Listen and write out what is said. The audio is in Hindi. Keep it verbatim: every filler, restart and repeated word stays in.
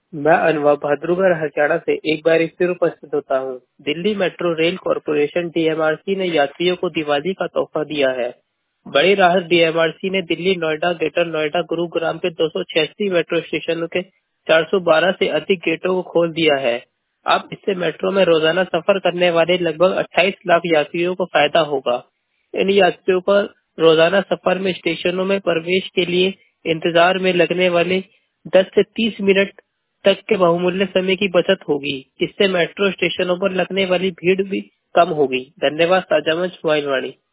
मैं अनुभव भाद्रुगर हरियाणा से एक बार फिर उपस्थित होता हूँ। Delhi metro rail corporation D M R C ने यात्रियों को दिवाली का तोहफा दिया है। बड़ी राहत डी एम आर सी ने दिल्ली, नोएडा, ग्रेटर नोएडा, गुरुग्राम के दो सौ छियासी मेट्रो स्टेशनों के चार सौ बारह से अधिक गेटों को खोल दिया है। अब इससे मेट्रो में रोजाना सफर करने वाले लगभग अट्ठाईस लाख यात्रियों को फायदा होगा। इन यात्रियों पर रोजाना सफर में स्टेशनों में प्रवेश के लिए इंतजार में लगने वाले दस से तीस मिनट तक के बहुमूल्य समय की बचत होगी। इससे मेट्रो स्टेशनों पर लगने वाली भीड़ भी कम होगी। धन्यवाद। ताजा मंच मोबाइल वाणी।